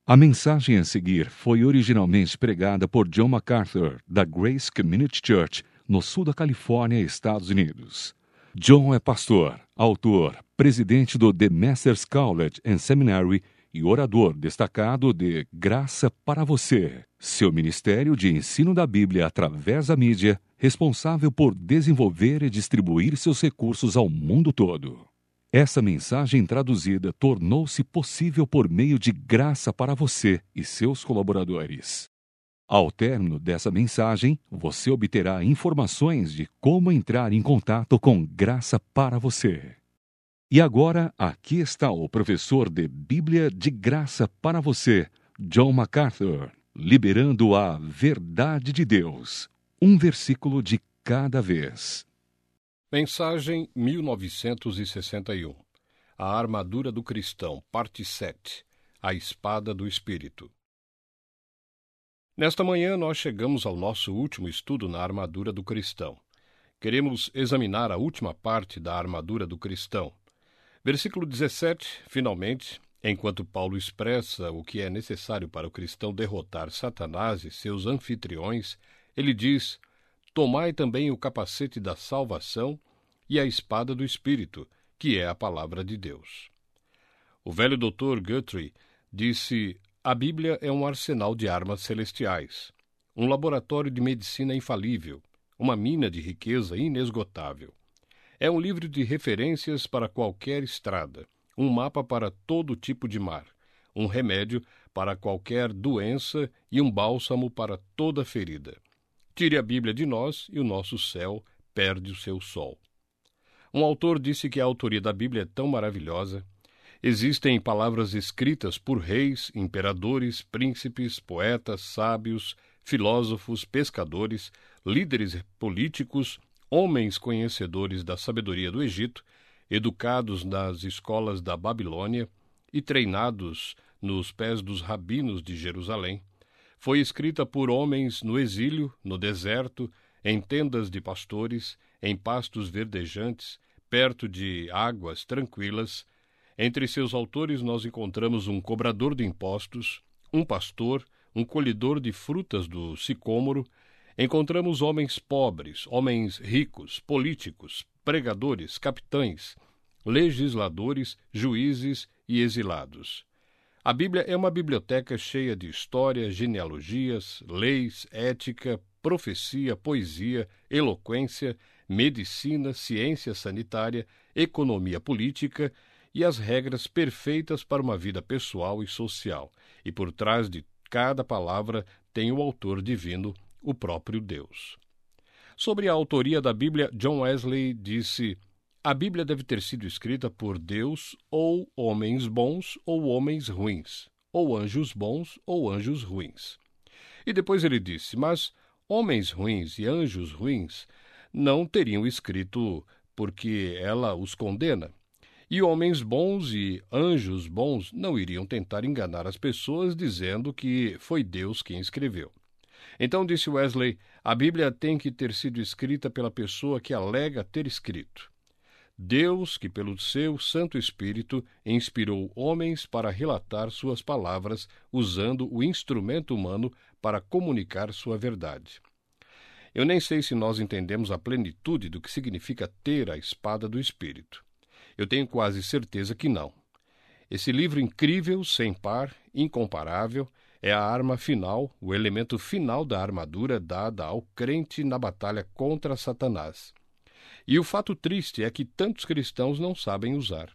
A mensagem a seguir foi originalmente pregada por John MacArthur, da Grace Community Church, no sul da Califórnia, Estados Unidos. John é pastor, autor, presidente do The Masters College and Seminary e orador destacado de Graça para Você, seu ministério de ensino da Bíblia através da mídia, responsável por desenvolver e distribuir seus recursos ao mundo todo. Essa mensagem traduzida tornou-se possível por meio de Graça para Você e seus colaboradores. Ao término dessa mensagem, você obterá informações de como entrar em contato com Graça para Você. E agora, aqui está o professor de Bíblia de Graça para Você, John MacArthur, liberando a verdade de Deus, um versículo de cada vez. Mensagem 1961. A armadura do cristão, parte 7. A espada do Espírito. Nesta manhã nós chegamos ao nosso último estudo na armadura do cristão. Queremos examinar a última parte da armadura do cristão. Versículo 17, finalmente, enquanto Paulo expressa o que é necessário para o cristão derrotar Satanás e seus anfitriões, ele diz: tomai também o capacete da salvação e a espada do Espírito, que é a palavra de Deus. O velho Dr. Guthrie disse: a Bíblia é um arsenal de armas celestiais, um laboratório de medicina infalível, uma mina de riqueza inesgotável. É um livro de referências para qualquer estrada, um mapa para todo tipo de mar, um remédio para qualquer doença e um bálsamo para toda ferida. Tire a Bíblia de nós e o nosso céu perde o seu sol. Um autor disse que a autoria da Bíblia é tão maravilhosa. Existem palavras escritas por reis, imperadores, príncipes, poetas, sábios, filósofos, pescadores, líderes políticos, homens conhecedores da sabedoria do Egito, educados nas escolas da Babilônia e treinados nos pés dos rabinos de Jerusalém. Foi escrita por homens no exílio, no deserto, em tendas de pastores, em pastos verdejantes, perto de águas tranquilas. Entre seus autores nós encontramos um cobrador de impostos, um pastor, um colhedor de frutas do sicômoro. Encontramos homens pobres, homens ricos, políticos, pregadores, capitães, legisladores, juízes e exilados. A Bíblia é uma biblioteca cheia de história, genealogias, leis, ética, profecia, poesia, eloquência, medicina, ciência sanitária, economia política e as regras perfeitas para uma vida pessoal e social. E por trás de cada palavra tem o autor divino, o próprio Deus. Sobre a autoria da Bíblia, John Wesley disse: a Bíblia deve ter sido escrita por Deus ou homens bons ou homens ruins, ou anjos bons ou anjos ruins. E depois ele disse: mas homens ruins e anjos ruins não teriam escrito porque ela os condena. E homens bons e anjos bons não iriam tentar enganar as pessoas dizendo que foi Deus quem escreveu. Então, disse Wesley, a Bíblia tem que ter sido escrita pela pessoa que alega ter escrito. Deus, que pelo seu Santo Espírito inspirou homens para relatar suas palavras, usando o instrumento humano para comunicar sua verdade. Eu nem sei se nós entendemos a plenitude do que significa ter a espada do Espírito. Eu tenho quase certeza que não. Esse livro incrível, sem par, incomparável, é a arma final, o elemento final da armadura dada ao crente na batalha contra Satanás. E o fato triste é que tantos cristãos não sabem usar.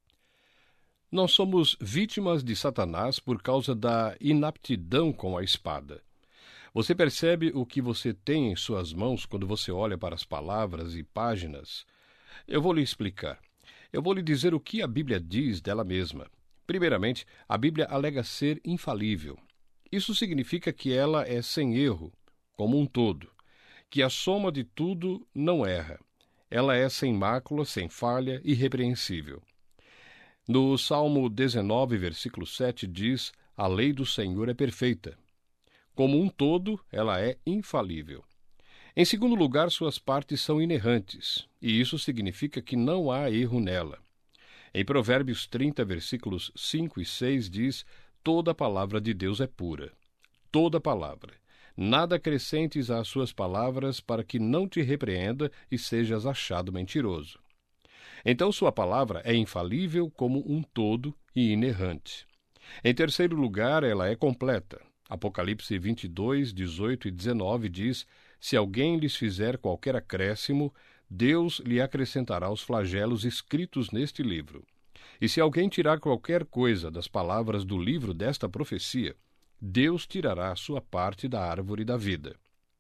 Nós somos vítimas de Satanás por causa da inaptidão com a espada. Você percebe o que você tem em suas mãos quando você olha para as palavras e páginas? Eu vou lhe explicar. Eu vou lhe dizer o que a Bíblia diz dela mesma. Primeiramente, a Bíblia alega ser infalível. Isso significa que ela é sem erro, como um todo, que a soma de tudo não erra. Ela é sem mácula, sem falha, irrepreensível. No Salmo 19, versículo 7, diz: a lei do Senhor é perfeita. Como um todo, ela é infalível. Em segundo lugar, suas partes são inerrantes, e isso significa que não há erro nela. Em Provérbios 30, versículos 5 e 6, diz: toda a palavra de Deus é pura. Toda a palavra. Nada acrescentes às suas palavras para que não te repreenda e sejas achado mentiroso. Então sua palavra é infalível como um todo e inerrante. Em terceiro lugar, ela é completa. Apocalipse 22, 18 e 19 diz: se alguém lhes fizer qualquer acréscimo, Deus lhe acrescentará os flagelos escritos neste livro. E se alguém tirar qualquer coisa das palavras do livro desta profecia, Deus tirará a sua parte da árvore da vida.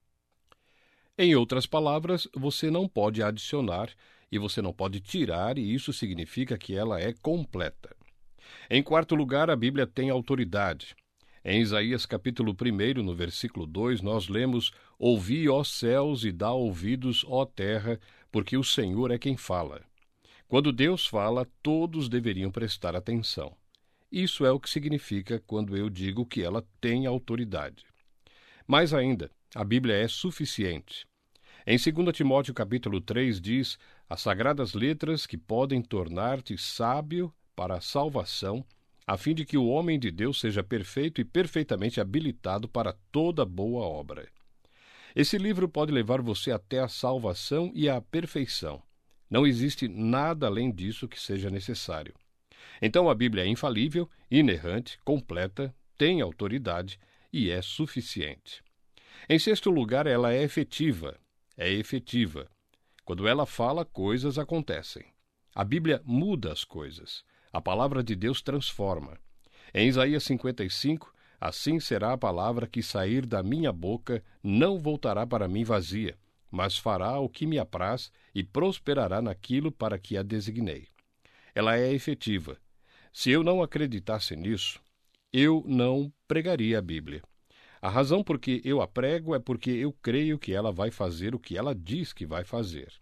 Em outras palavras, você não pode adicionar e você não pode tirar, e isso significa que ela é completa. Em quarto lugar, a Bíblia tem autoridade. Em Isaías capítulo 1, no versículo 2, nós lemos: ouvi, ó céus, e dá ouvidos, ó terra, porque o Senhor é quem fala. Quando Deus fala, todos deveriam prestar atenção. Isso é o que significa quando eu digo que ela tem autoridade. Mais ainda, a Bíblia é suficiente. Em 2 Timóteo capítulo 3 diz: as sagradas letras que podem tornar-te sábio para a salvação, a fim de que o homem de Deus seja perfeito e perfeitamente habilitado para toda boa obra. Esse livro pode levar você até a salvação e a perfeição. Não existe nada além disso que seja necessário. Então a Bíblia é infalível, inerrante, completa, tem autoridade e é suficiente. Em sexto lugar, ela é efetiva. É efetiva. Quando ela fala, coisas acontecem. A Bíblia muda as coisas. A palavra de Deus transforma. Em Isaías 55, assim será a palavra que sair da minha boca, não voltará para mim vazia, mas fará o que me apraz e prosperará naquilo para que a designei. Ela é efetiva. Se eu não acreditasse nisso, eu não pregaria a Bíblia. A razão por que eu a prego é porque eu creio que ela vai fazer o que ela diz que vai fazer.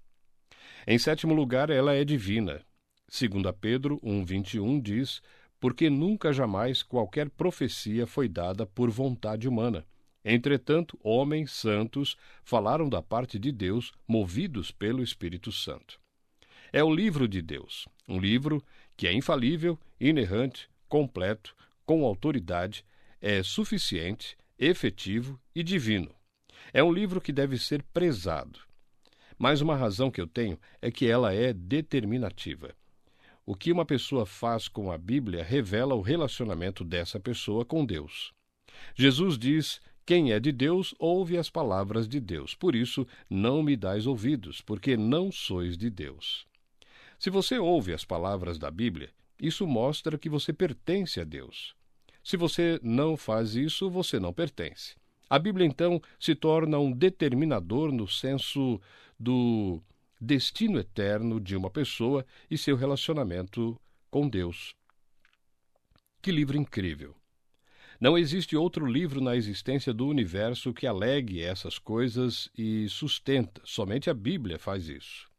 Em sétimo lugar, ela é divina. 2 Pedro 1,21 diz: porque nunca jamais qualquer profecia foi dada por vontade humana. Entretanto, homens santos falaram da parte de Deus, movidos pelo Espírito Santo. É o livro de Deus, um livro que é infalível, inerrante, completo, com autoridade, é suficiente, efetivo e divino. É um livro que deve ser prezado. Mas uma razão que eu tenho é que ela é determinativa. O que uma pessoa faz com a Bíblia revela o relacionamento dessa pessoa com Deus. Jesus diz: quem é de Deus, ouve as palavras de Deus. Por isso, não me dais ouvidos, porque não sois de Deus. Se você ouve as palavras da Bíblia, isso mostra que você pertence a Deus. Se você não faz isso, você não pertence. A Bíblia, então, se torna um determinador no senso do destino eterno de uma pessoa e seu relacionamento com Deus. Que livro incrível! Não existe outro livro na existência do universo que alegue essas coisas e sustenta. Somente a Bíblia faz isso.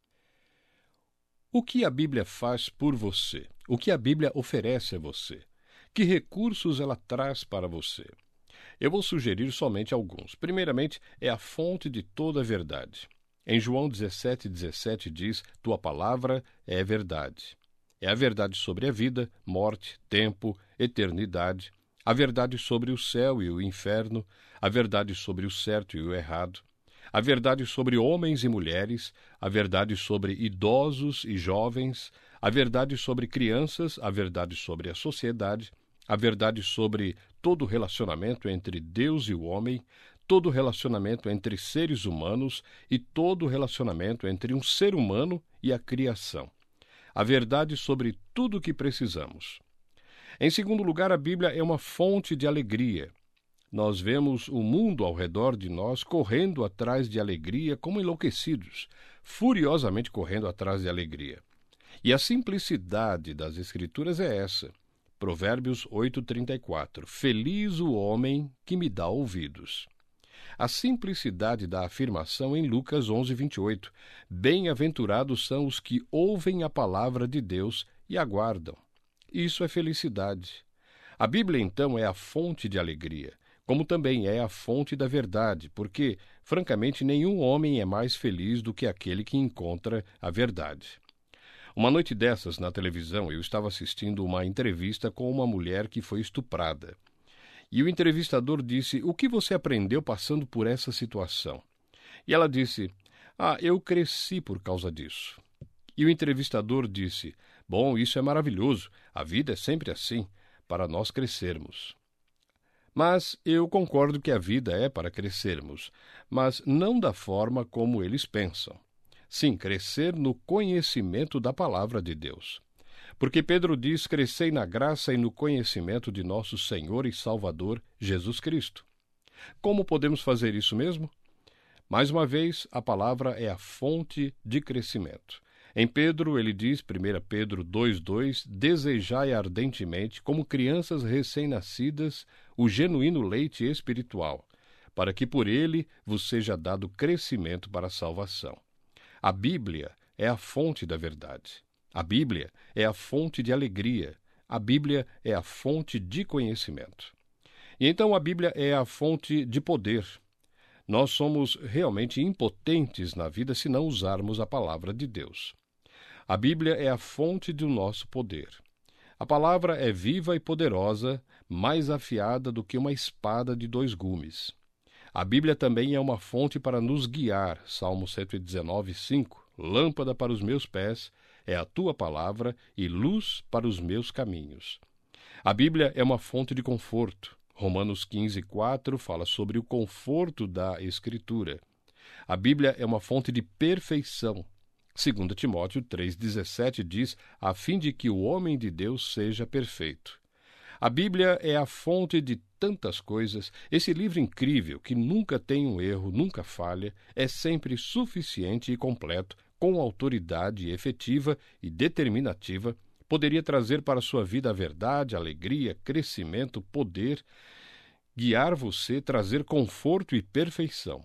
O que a Bíblia faz por você? O que a Bíblia oferece a você? Que recursos ela traz para você? Eu vou sugerir somente alguns. Primeiramente, é a fonte de toda a verdade. Em João 17,17 diz: tua palavra é verdade. É a verdade sobre a vida, morte, tempo, eternidade, a verdade sobre o céu e o inferno, a verdade sobre o certo e o errado, a verdade sobre homens e mulheres, a verdade sobre idosos e jovens, a verdade sobre crianças, a verdade sobre a sociedade, a verdade sobre todo relacionamento entre Deus e o homem, todo relacionamento entre seres humanos e todo relacionamento entre um ser humano e a criação. A verdade sobre tudo o que precisamos. Em segundo lugar, a Bíblia é uma fonte de alegria. Nós vemos o mundo ao redor de nós correndo atrás de alegria como enlouquecidos, furiosamente correndo atrás de alegria. E a simplicidade das Escrituras é essa. Provérbios 8,34. Feliz o homem que me dá ouvidos. A simplicidade da afirmação em Lucas 11,28. Bem-aventurados são os que ouvem a palavra de Deus e aguardam. Isso é felicidade. A Bíblia, então, é a fonte de alegria, como também é a fonte da verdade, porque, francamente, nenhum homem é mais feliz do que aquele que encontra a verdade. Uma noite dessas, na televisão, eu estava assistindo uma entrevista com uma mulher que foi estuprada. E o entrevistador disse: "O que você aprendeu passando por essa situação?" E ela disse: "Eu cresci por causa disso." E o entrevistador disse: "Bom, isso é maravilhoso. A vida é sempre assim, para nós crescermos." Mas eu concordo que a vida é para crescermos, mas não da forma como eles pensam. Sim, crescer no conhecimento da palavra de Deus. Porque Pedro diz: "Crescei na graça e no conhecimento de nosso Senhor e Salvador, Jesus Cristo." Como podemos fazer isso mesmo? Mais uma vez, a palavra é a fonte de crescimento. Em Pedro, ele diz, 1 Pedro 2,2, "Desejai ardentemente, como crianças recém-nascidas, o genuíno leite espiritual, para que por ele vos seja dado crescimento para a salvação." A Bíblia é a fonte da verdade. A Bíblia é a fonte de alegria. A Bíblia é a fonte de conhecimento. E então a Bíblia é a fonte de poder. Nós somos realmente impotentes na vida se não usarmos a palavra de Deus. A Bíblia é a fonte do nosso poder. A palavra é viva e poderosa, mais afiada do que uma espada de 2 gumes. A Bíblia também é uma fonte para nos guiar. Salmo 119:5. "Lâmpada para os meus pés é a tua palavra e luz para os meus caminhos." A Bíblia é uma fonte de conforto. Romanos 15:4 fala sobre o conforto da Escritura. A Bíblia é uma fonte de perfeição. 2 Timóteo 3,17 diz: "A fim de que o homem de Deus seja perfeito." A Bíblia é a fonte de tantas coisas. Esse livro incrível, que nunca tem um erro, nunca falha, é sempre suficiente e completo, com autoridade efetiva e determinativa, poderia trazer para a sua vida a verdade, alegria, crescimento, poder, guiar você, trazer conforto e perfeição.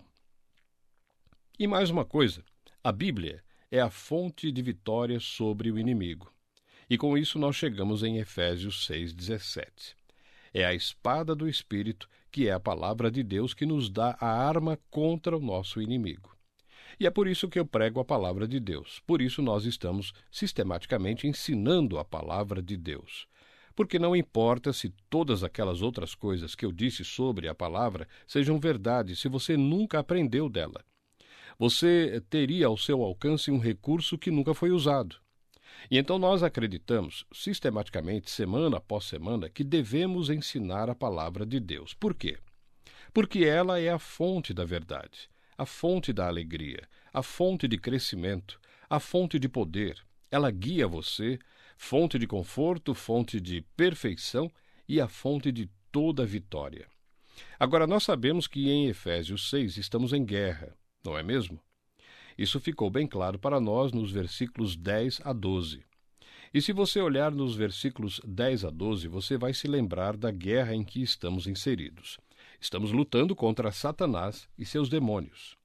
E mais uma coisa, a Bíblia é a fonte de vitória sobre o inimigo. E com isso nós chegamos em Efésios 6,17. É a espada do Espírito, que é a palavra de Deus, que nos dá a arma contra o nosso inimigo. E é por isso que eu prego a palavra de Deus. Por isso nós estamos sistematicamente ensinando a palavra de Deus. Porque não importa se todas aquelas outras coisas que eu disse sobre a palavra sejam verdade, se você nunca aprendeu dela. Você teria ao seu alcance um recurso que nunca foi usado. E então nós acreditamos, sistematicamente, semana após semana, que devemos ensinar a palavra de Deus. Por quê? Porque ela é a fonte da verdade, a fonte da alegria, a fonte de crescimento, a fonte de poder. Ela guia você, fonte de conforto, fonte de perfeição e a fonte de toda vitória. Agora, nós sabemos que em Efésios 6 estamos em guerra, não é mesmo? Isso ficou bem claro para nós nos versículos 10 a 12. E se você olhar nos versículos 10 a 12, você vai se lembrar da guerra em que estamos inseridos. Estamos lutando contra Satanás e seus demônios.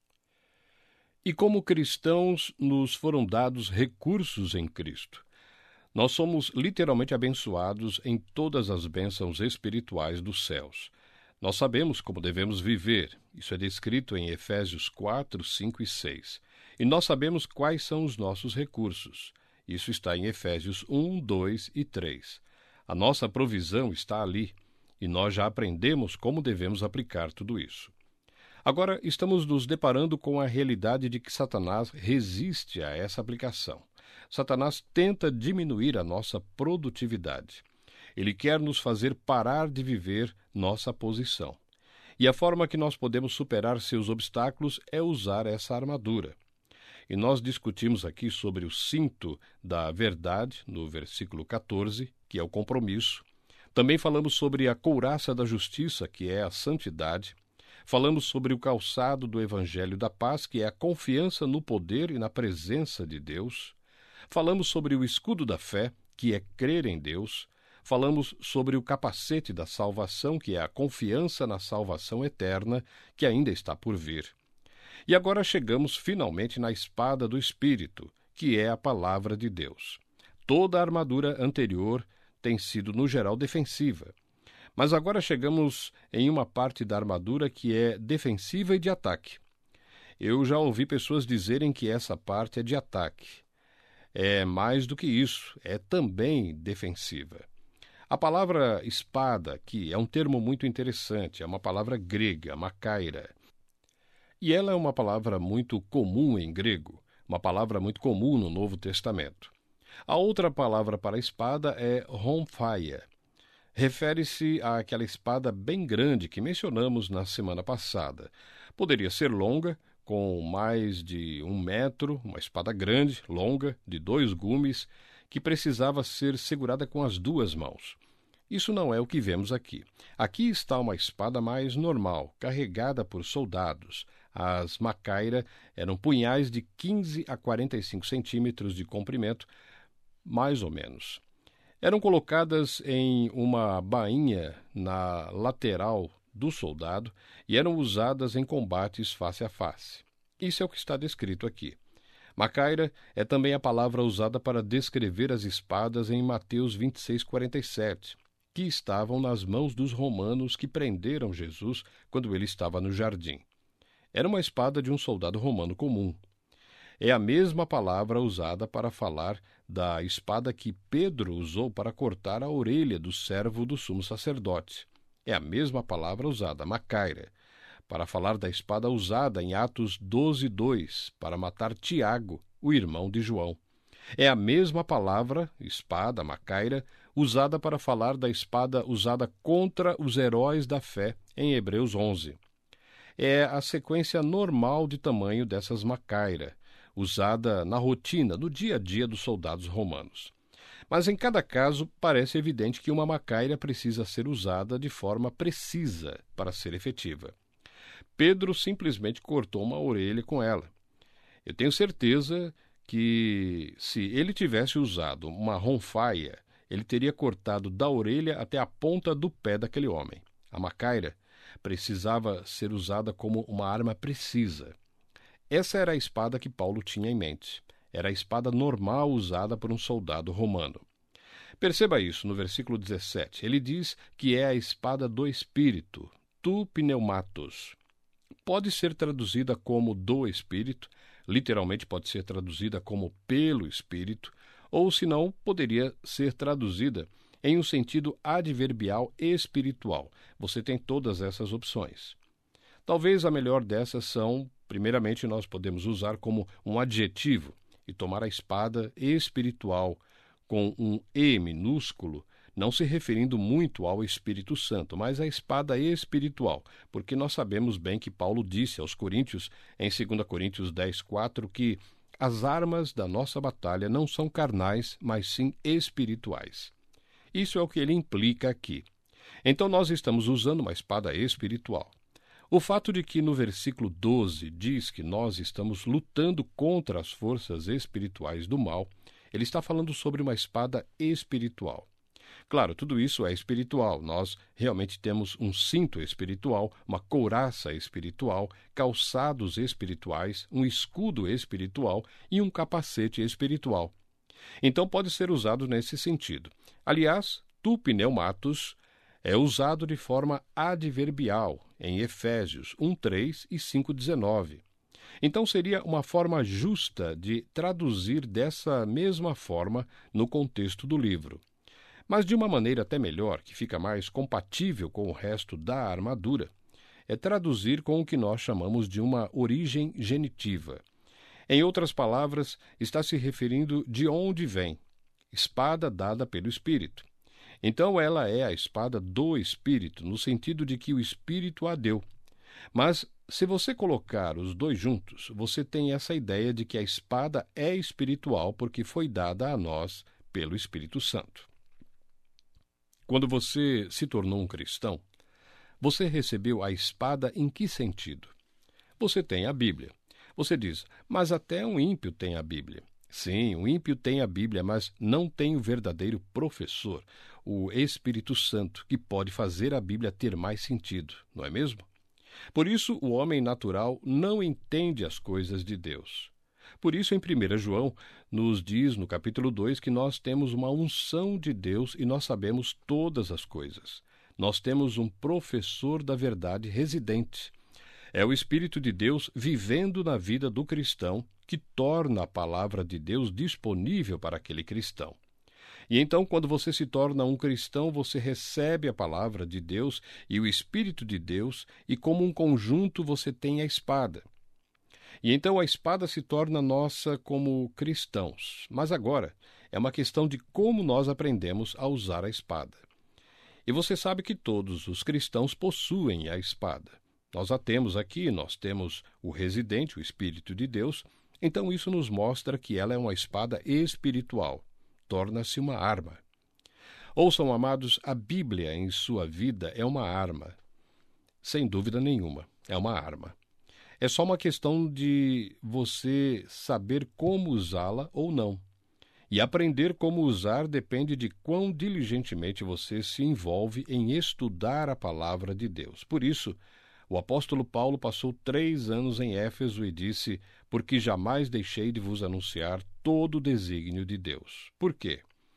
E como cristãos, nos foram dados recursos em Cristo. Nós somos literalmente abençoados em todas as bênçãos espirituais dos céus. Nós sabemos como devemos viver. Isso é descrito em Efésios 4, 5 e 6. E nós sabemos quais são os nossos recursos. Isso está em Efésios 1, 2 e 3. A nossa provisão está ali, e nós já aprendemos como devemos aplicar tudo isso. Agora, estamos nos deparando com a realidade de que Satanás resiste a essa aplicação. Satanás tenta diminuir a nossa produtividade. Ele quer nos fazer parar de viver nossa posição. E a forma que nós podemos superar seus obstáculos é usar essa armadura. E nós discutimos aqui sobre o cinto da verdade, no versículo 14, que é o compromisso. Também falamos sobre a couraça da justiça, que é a santidade. Falamos sobre o calçado do Evangelho da Paz, que é a confiança no poder e na presença de Deus. Falamos sobre o escudo da fé, que é crer em Deus. Falamos sobre o capacete da salvação, que é a confiança na salvação eterna, que ainda está por vir. E agora chegamos finalmente na espada do Espírito, que é a palavra de Deus. Toda a armadura anterior tem sido, no geral, defensiva. Mas agora chegamos em uma parte da armadura que é defensiva e de ataque. Eu já ouvi pessoas dizerem que essa parte é de ataque. é mais do que isso, é também defensiva. A palavra espada aqui é um termo muito interessante, é uma palavra grega, makaira. E ela é uma palavra muito comum em grego, uma palavra muito comum no Novo Testamento. A outra palavra para espada é rhomphaia. Refere-se àquela espada bem grande que mencionamos na semana passada. Poderia ser longa, com mais de 1 metro, uma espada grande, longa, de 2 gumes, que precisava ser segurada com as 2 mãos. Isso não é o que vemos aqui. Aqui está uma espada mais normal, carregada por soldados. As macaira eram punhais de 15 a 45 centímetros de comprimento, mais ou menos. Eram colocadas em uma bainha na lateral do soldado e eram usadas em combates face a face. Isso é o que está descrito aqui. Macaira é também a palavra usada para descrever as espadas em Mateus 26:47, que estavam nas mãos dos romanos que prenderam Jesus quando ele estava no jardim. Era uma espada de um soldado romano comum. É a mesma palavra usada para falar da espada que Pedro usou para cortar a orelha do servo do sumo sacerdote. É a mesma palavra usada, macaira, para falar da espada usada em Atos 12:2, para matar Tiago, o irmão de João. É a mesma palavra, espada, macaira, usada para falar da espada usada contra os heróis da fé em Hebreus 11. É a sequência normal de tamanho dessas macaira, usada na rotina, no dia a dia dos soldados romanos. Mas em cada caso, parece evidente que uma macaira precisa ser usada de forma precisa para ser efetiva. Pedro simplesmente cortou uma orelha com ela. Eu tenho certeza que, se ele tivesse usado uma rhomphaia, ele teria cortado da orelha até a ponta do pé daquele homem. A macaira precisava ser usada como uma arma precisa. Essa era a espada que Paulo tinha em mente. Era a espada normal usada por um soldado romano. Perceba isso no versículo 17. Ele diz que é a espada do Espírito, tu pneumatos. Pode ser traduzida como do Espírito, literalmente pode ser traduzida como pelo Espírito, ou se não, poderia ser traduzida em um sentido adverbial espiritual. Você tem todas essas opções. Talvez a melhor dessas são, primeiramente, nós podemos usar como um adjetivo e tomar a espada espiritual com um E minúsculo, não se referindo muito ao Espírito Santo, mas à espada espiritual, porque nós sabemos bem que Paulo disse aos Coríntios, em 2 Coríntios 10:4, que as armas da nossa batalha não são carnais, mas sim espirituais. Isso é o que ele implica aqui. Então nós estamos usando uma espada espiritual. O fato de que no versículo 12 diz que nós estamos lutando contra as forças espirituais do mal, ele está falando sobre uma espada espiritual. Claro, tudo isso é espiritual. Nós realmente temos um cinto espiritual, uma couraça espiritual, calçados espirituais, um escudo espiritual e um capacete espiritual. Então pode ser usado nesse sentido. Aliás, tu pneumatos é usado de forma adverbial em Efésios 1:3 e 5:19. Então seria uma forma justa de traduzir dessa mesma forma no contexto do livro. Mas de uma maneira até melhor, que fica mais compatível com o resto da armadura, é traduzir com o que nós chamamos de uma origem genitiva. Em outras palavras, está se referindo de onde vem, espada dada pelo Espírito. Então ela é a espada do Espírito, no sentido de que o Espírito a deu. Mas, se você colocar os dois juntos, você tem essa ideia de que a espada é espiritual porque foi dada a nós pelo Espírito Santo. Quando você se tornou um cristão, você recebeu a espada em que sentido? Você tem a Bíblia. Você diz, mas até um ímpio tem a Bíblia. Sim, o ímpio tem a Bíblia, mas não tem o verdadeiro professor, o Espírito Santo, que pode fazer a Bíblia ter mais sentido, não é mesmo? Por isso, o homem natural não entende as coisas de Deus. Por isso, em 1 João, nos diz no capítulo 2 que nós temos uma unção de Deus e nós sabemos todas as coisas. Nós temos um professor da verdade residente. É o Espírito de Deus vivendo na vida do cristão que torna a palavra de Deus disponível para aquele cristão. E então, quando você se torna um cristão, você recebe a palavra de Deus e o Espírito de Deus, e como um conjunto você tem a espada. E então a espada se torna nossa como cristãos. Mas agora é uma questão de como nós aprendemos a usar a espada. E você sabe que todos os cristãos possuem a espada. Nós a temos aqui, nós temos o residente, o Espírito de Deus, então isso nos mostra que ela é uma espada espiritual. Torna-se uma arma. Ouçam, amados, a Bíblia em sua vida é uma arma. Sem dúvida nenhuma, é uma arma. É só uma questão de você saber como usá-la ou não. E aprender como usar depende de quão diligentemente você se envolve em estudar a palavra de Deus. Por isso, o apóstolo Paulo passou 3 anos em Éfeso e disse: porque jamais deixei de vos anunciar todo o desígnio de Deus. Por quê?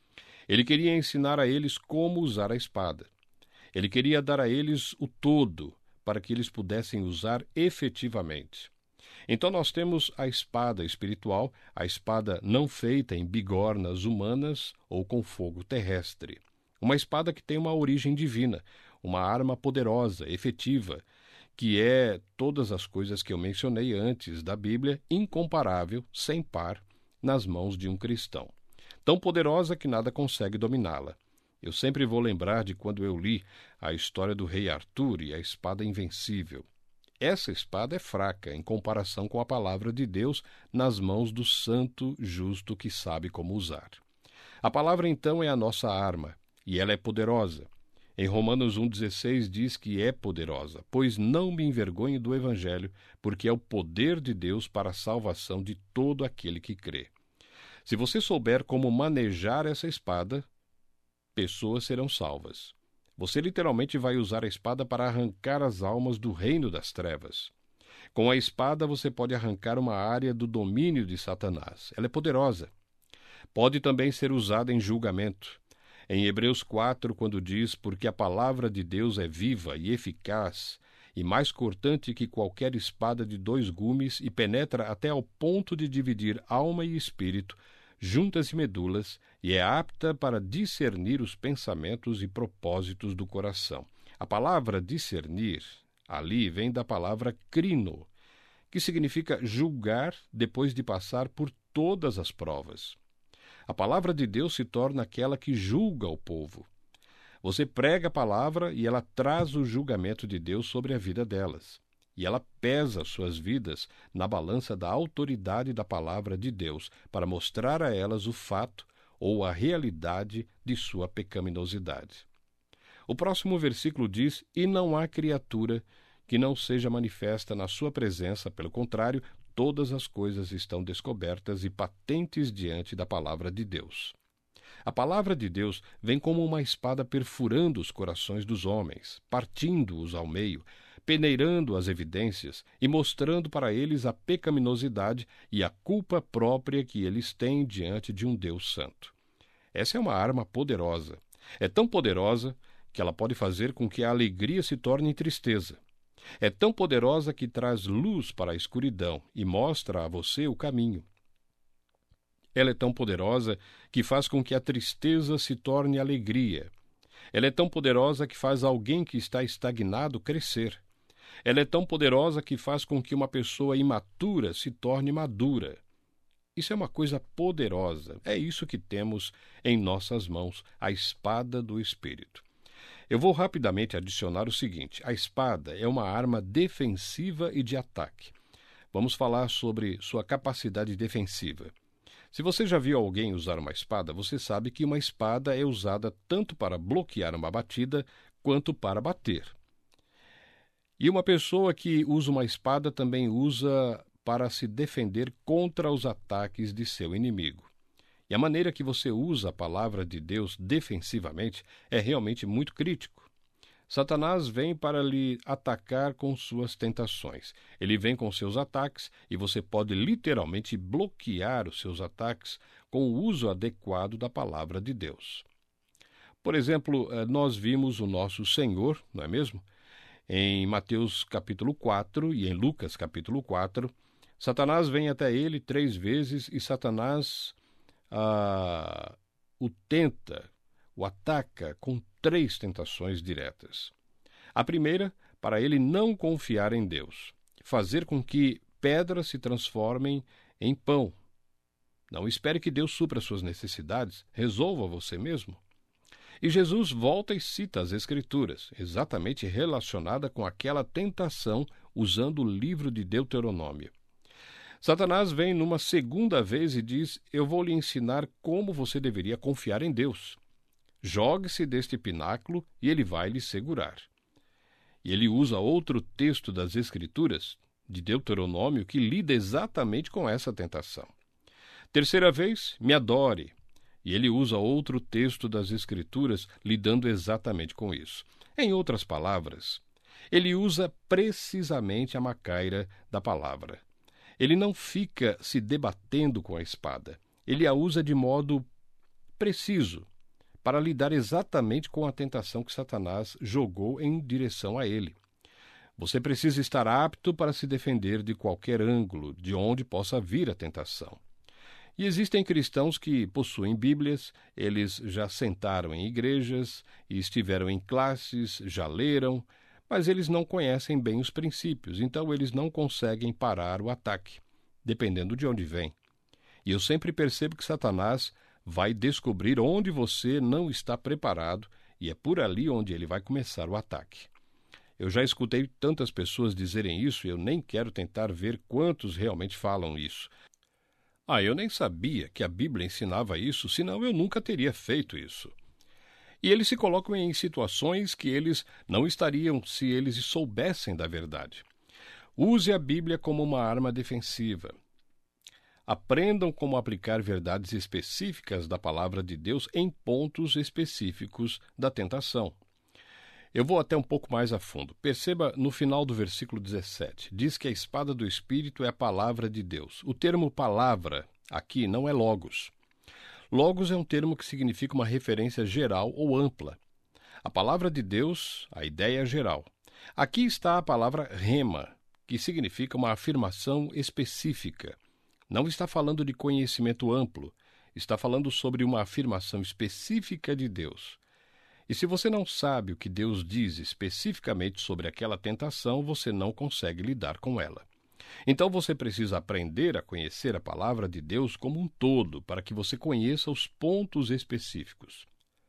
Ele queria ensinar a eles como usar a espada. Ele queria dar a eles o todo, para que eles pudessem usar efetivamente. Então nós temos a espada espiritual, a espada não feita em bigornas humanas ou com fogo terrestre. Uma espada que tem uma origem divina, uma arma poderosa, efetiva, que é todas as coisas que eu mencionei antes da Bíblia, incomparável, sem par, nas mãos de um cristão. Tão poderosa que nada consegue dominá-la. Eu sempre vou lembrar de quando eu li a história do rei Arthur e a espada invencível. Essa espada é fraca em comparação com a palavra de Deus nas mãos do santo justo que sabe como usar. A palavra, então, é a nossa arma, e ela é poderosa. Em Romanos 1,16 diz que é poderosa, pois não me envergonho do Evangelho, porque é o poder de Deus para a salvação de todo aquele que crê. Se você souber como manejar essa espada, pessoas serão salvas. Você literalmente vai usar a espada para arrancar as almas do reino das trevas. Com a espada você pode arrancar uma área do domínio de Satanás. Ela é poderosa. Pode também ser usada em julgamento. Em Hebreus 4, quando diz: porque a palavra de Deus é viva e eficaz, e mais cortante que qualquer espada de 2 gumes, e penetra até ao ponto de dividir alma e espírito, juntas e medulas, e é apta para discernir os pensamentos e propósitos do coração. A palavra discernir, ali, vem da palavra crino, que significa julgar depois de passar por todas as provas. A palavra de Deus se torna aquela que julga o povo. Você prega a palavra e ela traz o julgamento de Deus sobre a vida delas. E ela pesa suas vidas na balança da autoridade da palavra de Deus para mostrar a elas o fato ou a realidade de sua pecaminosidade. O próximo versículo diz: e não há criatura que não seja manifesta na sua presença, pelo contrário, todas as coisas estão descobertas e patentes diante da palavra de Deus. A palavra de Deus vem como uma espada perfurando os corações dos homens, partindo-os ao meio, peneirando as evidências e mostrando para eles a pecaminosidade e a culpa própria que eles têm diante de um Deus santo. Essa é uma arma poderosa. É tão poderosa que ela pode fazer com que a alegria se torne tristeza. É tão poderosa que traz luz para a escuridão e mostra a você o caminho. Ela é tão poderosa que faz com que a tristeza se torne alegria. Ela é tão poderosa que faz alguém que está estagnado crescer. Ela é tão poderosa que faz com que uma pessoa imatura se torne madura. Isso é uma coisa poderosa. É isso que temos em nossas mãos, a espada do Espírito. Eu vou rapidamente adicionar o seguinte: a espada é uma arma defensiva e de ataque. Vamos falar sobre sua capacidade defensiva. Se você já viu alguém usar uma espada, você sabe que uma espada é usada tanto para bloquear uma batida quanto para bater. E uma pessoa que usa uma espada também usa para se defender contra os ataques de seu inimigo. E a maneira que você usa a palavra de Deus defensivamente é realmente muito crítico. Satanás vem para lhe atacar com suas tentações. Ele vem com seus ataques e você pode literalmente bloquear os seus ataques com o uso adequado da palavra de Deus. Por exemplo, nós vimos o nosso Senhor, não é mesmo? Em Mateus capítulo 4 e em Lucas capítulo 4, Satanás vem até ele 3 vezes e Satanás o tenta, o ataca com 3 tentações diretas. A primeira, para ele não confiar em Deus, fazer com que pedras se transformem em pão. Não espere que Deus supra suas necessidades, resolva você mesmo. E Jesus volta e cita as Escrituras, exatamente relacionada com aquela tentação, usando o livro de Deuteronômio. Satanás vem numa segunda vez e diz: eu vou lhe ensinar como você deveria confiar em Deus. Jogue-se deste pináculo e ele vai lhe segurar. E ele usa outro texto das Escrituras, de Deuteronômio, que lida exatamente com essa tentação. Terceira vez, me adore. E ele usa outro texto das Escrituras lidando exatamente com isso. Em outras palavras, ele usa precisamente a macaira da palavra. Ele não fica se debatendo com a espada. Ele a usa de modo preciso para lidar exatamente com a tentação que Satanás jogou em direção a ele. Você precisa estar apto para se defender de qualquer ângulo de onde possa vir a tentação. E existem cristãos que possuem Bíblias, eles já sentaram em igrejas e estiveram em classes, já leram, mas eles não conhecem bem os princípios, então eles não conseguem parar o ataque, dependendo de onde vem. E eu sempre percebo que Satanás vai descobrir onde você não está preparado e é por ali onde ele vai começar o ataque. Eu já escutei tantas pessoas dizerem isso e eu nem quero tentar ver quantos realmente falam isso. Eu nem sabia que a Bíblia ensinava isso, senão eu nunca teria feito isso. E eles se colocam em situações que eles não estariam se eles soubessem da verdade. Use a Bíblia como uma arma defensiva. Aprendam como aplicar verdades específicas da palavra de Deus em pontos específicos da tentação. Eu vou até um pouco mais a fundo. Perceba no final do versículo 17. Diz que a espada do Espírito é a palavra de Deus. O termo palavra aqui não é logos. Logos é um termo que significa uma referência geral ou ampla. A palavra de Deus, a ideia é geral. Aqui está a palavra rema, que significa uma afirmação específica. Não está falando de conhecimento amplo, está falando sobre uma afirmação específica de Deus. E se você não sabe o que Deus diz especificamente sobre aquela tentação, você não consegue lidar com ela. Então você precisa aprender a conhecer a palavra de Deus como um todo, para que você conheça os pontos específicos.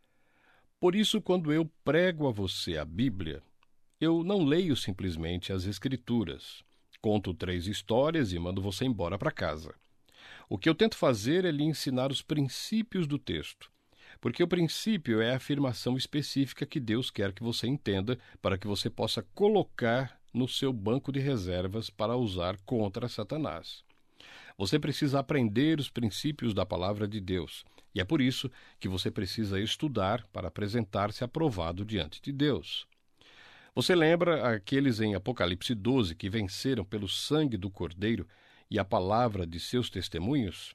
Por isso, quando eu prego a você a Bíblia, eu não leio simplesmente as Escrituras. Conto 3 histórias e mando você embora para casa. O que eu tento fazer é lhe ensinar os princípios do texto. Porque o princípio é a afirmação específica que Deus quer que você entenda para que você possa colocar no seu banco de reservas para usar contra Satanás. Você precisa aprender os princípios da palavra de Deus, e é por isso que você precisa estudar para apresentar-se aprovado diante de Deus. Você lembra aqueles em Apocalipse 12 que venceram pelo sangue do Cordeiro e a palavra de seus testemunhos?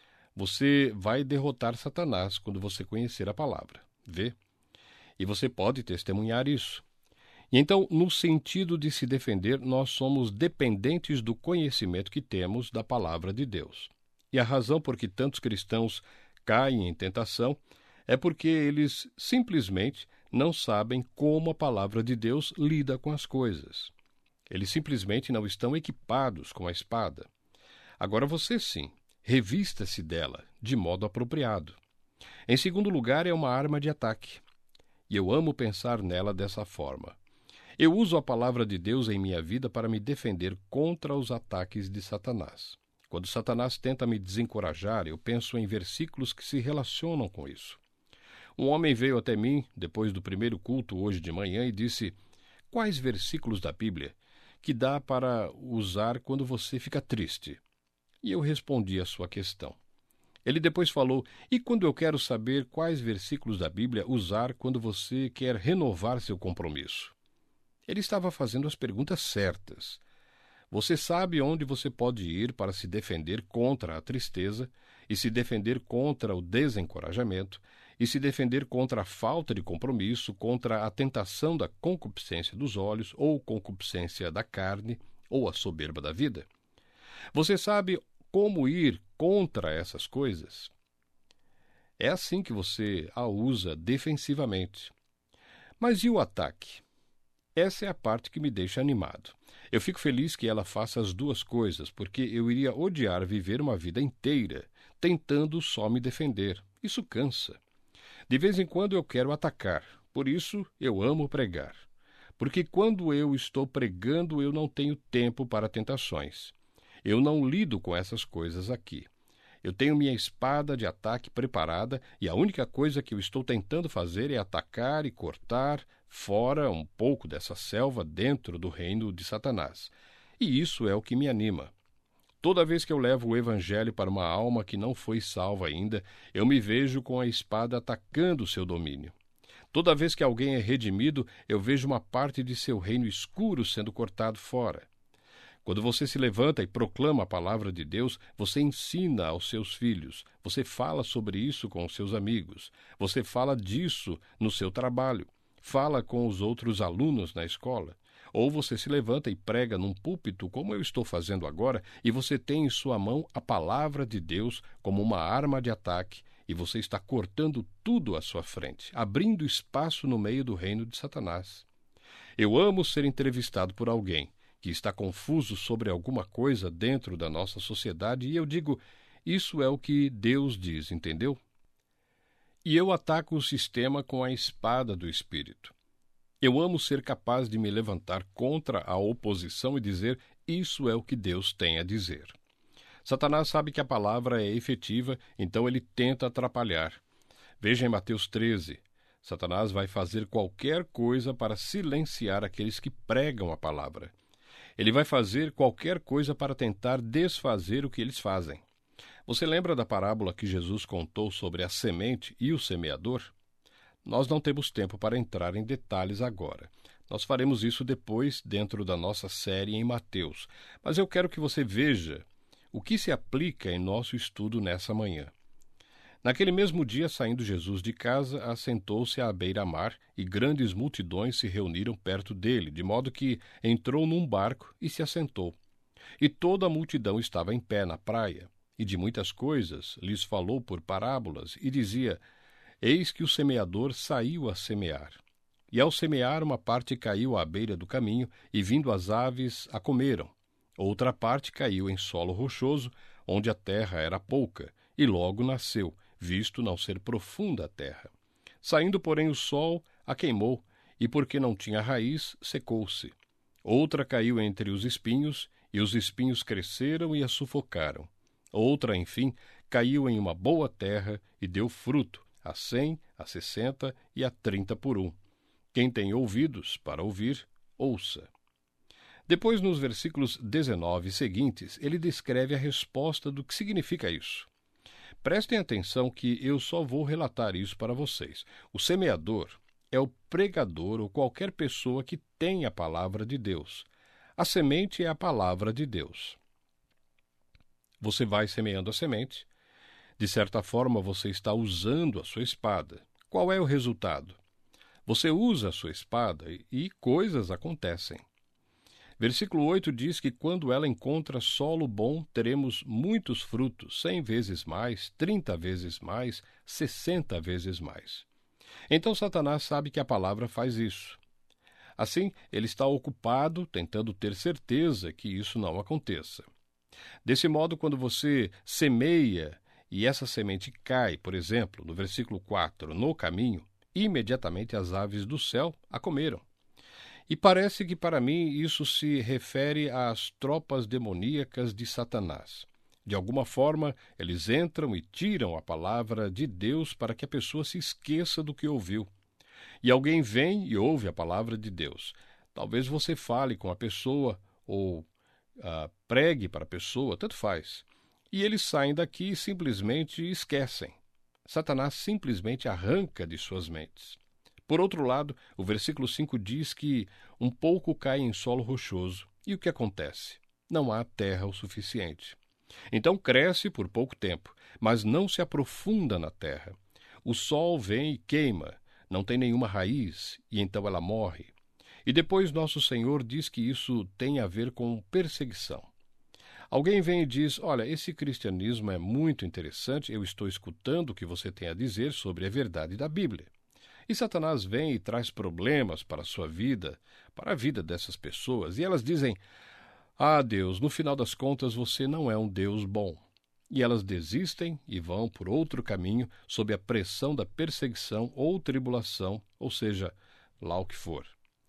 Você vai derrotar Satanás quando você conhecer a palavra. Vê? E você pode testemunhar isso. E então, no sentido de se defender, nós somos dependentes do conhecimento que temos da palavra de Deus. E a razão por que tantos cristãos caem em tentação é porque eles simplesmente não sabem como a palavra de Deus lida com as coisas. Eles simplesmente não estão equipados com a espada. Agora você sim. Revista-se dela de modo apropriado. Em segundo lugar, é uma arma de ataque. E eu amo pensar nela dessa forma. Eu uso a palavra de Deus em minha vida para me defender contra os ataques de Satanás. Quando Satanás tenta me desencorajar, eu penso em versículos que se relacionam com isso. Um homem veio até mim, depois do primeiro culto hoje de manhã, e disse: quais versículos da Bíblia que dá para usar quando você fica triste? E eu respondi a sua questão. Ele depois falou: e quando eu quero saber quais versículos da Bíblia usar quando você quer renovar seu compromisso? Ele estava fazendo as perguntas certas. Você sabe onde você pode ir para se defender contra a tristeza, e se defender contra o desencorajamento, e se defender contra a falta de compromisso, contra a tentação da concupiscência dos olhos, ou concupiscência da carne, ou a soberba da vida. Você sabe como ir contra essas coisas? É assim que você a usa defensivamente. Mas e o ataque? Essa é a parte que me deixa animado. Eu fico feliz que ela faça as duas coisas, porque eu iria odiar viver uma vida inteira tentando só me defender. Isso cansa. De vez em quando eu quero atacar, por isso eu amo pregar. Porque quando eu estou pregando, eu não tenho tempo para tentações. Eu não lido com essas coisas aqui. Eu tenho minha espada de ataque preparada e a única coisa que eu estou tentando fazer é atacar e cortar fora um pouco dessa selva dentro do reino de Satanás. E isso é o que me anima. Toda vez que eu levo o evangelho para uma alma que não foi salva ainda, eu me vejo com a espada atacando o seu domínio. Toda vez que alguém é redimido, eu vejo uma parte de seu reino escuro sendo cortado fora. Quando você se levanta e proclama a palavra de Deus, você ensina aos seus filhos, você fala sobre isso com os seus amigos, você fala disso no seu trabalho, fala com os outros alunos na escola. Ou você se levanta e prega num púlpito, como eu estou fazendo agora, e você tem em sua mão a palavra de Deus como uma arma de ataque, e você está cortando tudo à sua frente, abrindo espaço no meio do reino de Satanás. Eu amo ser entrevistado por alguém que está confuso sobre alguma coisa dentro da nossa sociedade, e eu digo, isso é o que Deus diz, entendeu? E eu ataco o sistema com a espada do Espírito. Eu amo ser capaz de me levantar contra a oposição e dizer, isso é o que Deus tem a dizer. Satanás sabe que a palavra é efetiva, então ele tenta atrapalhar. Veja em Mateus 13, Satanás vai fazer qualquer coisa para silenciar aqueles que pregam a palavra. Ele vai fazer qualquer coisa para tentar desfazer o que eles fazem. Você lembra da parábola que Jesus contou sobre a semente e o semeador? Nós não temos tempo para entrar em detalhes agora. Nós faremos isso depois dentro da nossa série em Mateus. Mas eu quero que você veja o que se aplica em nosso estudo nessa manhã. Naquele mesmo dia, saindo Jesus de casa, assentou-se à beira-mar e grandes multidões se reuniram perto dele, de modo que entrou num barco e se assentou. E toda a multidão estava em pé na praia, e de muitas coisas lhes falou por parábolas, e dizia, eis que o semeador saiu a semear. E ao semear, uma parte caiu à beira do caminho, e vindo as aves a comeram. Outra parte caiu em solo rochoso, onde a terra era pouca, e logo nasceu, visto não ser profunda a terra. Saindo, porém, o sol a queimou, e porque não tinha raiz, secou-se. Outra caiu entre os espinhos, e os espinhos cresceram e a sufocaram. Outra, enfim, caiu em uma boa terra e deu fruto, a 100, a 60 e a 30 por 1. Quem tem ouvidos para ouvir, ouça. Depois, nos versículos 19 seguintes, ele descreve a resposta do que significa isso. Prestem atenção que eu só vou relatar isso para vocês. O semeador é o pregador ou qualquer pessoa que tem a palavra de Deus. A semente é a palavra de Deus. Você vai semeando a semente. De certa forma, você está usando a sua espada. Qual é o resultado? Você usa a sua espada e coisas acontecem. Versículo 8 diz que quando ela encontra solo bom, teremos muitos frutos, 100 vezes mais, 30 vezes mais, 60 vezes mais. Então Satanás sabe que a palavra faz isso. Assim, ele está ocupado tentando ter certeza que isso não aconteça. Desse modo, quando você semeia e essa semente cai, por exemplo, no versículo 4, no caminho, imediatamente as aves do céu a comeram. E parece que para mim isso se refere às tropas demoníacas de Satanás. De alguma forma, eles entram e tiram a palavra de Deus para que a pessoa se esqueça do que ouviu. E alguém vem e ouve a palavra de Deus. Talvez você fale com a pessoa ou pregue para a pessoa, tanto faz. E eles saem daqui e simplesmente esquecem. Satanás simplesmente arranca de suas mentes. Por outro lado, o versículo 5 diz que um pouco cai em solo rochoso. E o que acontece? Não há terra o suficiente. Então cresce por pouco tempo, mas não se aprofunda na terra. O sol vem e queima, não tem nenhuma raiz, e então ela morre. E depois nosso Senhor diz que isso tem a ver com perseguição. Alguém vem e diz, olha, esse cristianismo é muito interessante, eu estou escutando o que você tem a dizer sobre a verdade da Bíblia. E Satanás vem e traz problemas para a sua vida, para a vida dessas pessoas, e elas dizem, ah, Deus, no final das contas você não é um Deus bom. E elas desistem e vão por outro caminho sob a pressão da perseguição ou tribulação, ou seja, lá o que for.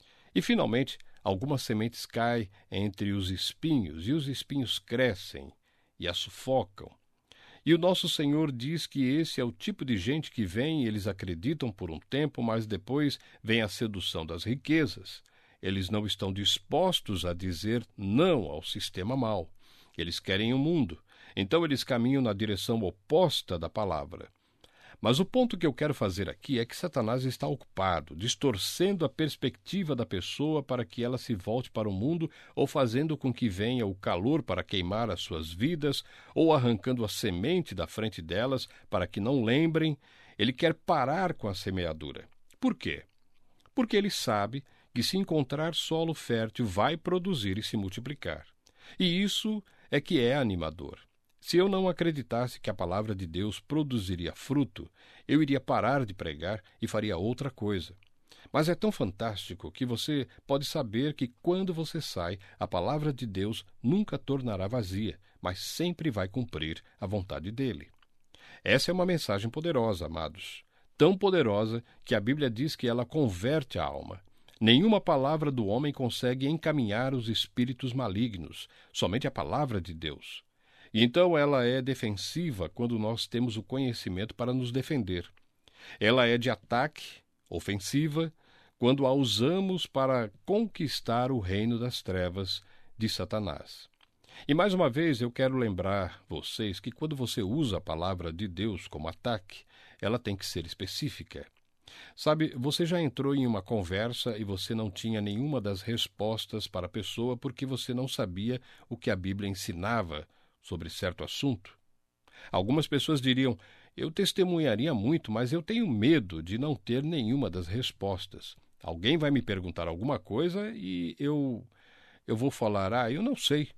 E finalmente, algumas sementes caem entre os espinhos, e os espinhos crescem e a sufocam. E o nosso Senhor diz que esse é o tipo de gente que vem e eles acreditam por um tempo, mas depois vem a sedução das riquezas. Eles não estão dispostos a dizer não ao sistema mau. Eles querem o mundo. Então eles caminham na direção oposta da palavra. Mas o ponto que eu quero fazer aqui é que Satanás está ocupado, distorcendo a perspectiva da pessoa para que ela se volte para o mundo, ou fazendo com que venha o calor para queimar as suas vidas, ou arrancando a semente da frente delas para que não lembrem. Ele quer parar com a semeadura. Por quê? Porque ele sabe que se encontrar solo fértil vai produzir e se multiplicar. E isso é que é animador. Se eu não acreditasse que a palavra de Deus produziria fruto, eu iria parar de pregar e faria outra coisa. Mas é tão fantástico que você pode saber que quando você sai, a palavra de Deus nunca tornará vazia, mas sempre vai cumprir a vontade dele. Essa é uma mensagem poderosa, amados. Tão poderosa que a Bíblia diz que ela converte a alma. Nenhuma palavra do homem consegue encaminhar os espíritos malignos, somente a palavra de Deus. E então ela é defensiva quando nós temos o conhecimento para nos defender. Ela é de ataque, ofensiva, quando a usamos para conquistar o reino das trevas de Satanás. E mais uma vez eu quero lembrar vocês que quando você usa a palavra de Deus como ataque, ela tem que ser específica. Sabe, você já entrou em uma conversa e você não tinha nenhuma das respostas para a pessoa porque você não sabia o que a Bíblia ensinava sobre certo assunto? Algumas pessoas diriam, eu testemunharia muito, mas eu tenho medo de não ter nenhuma das respostas. Alguém vai me perguntar alguma coisa e eu vou falar, eu não sei.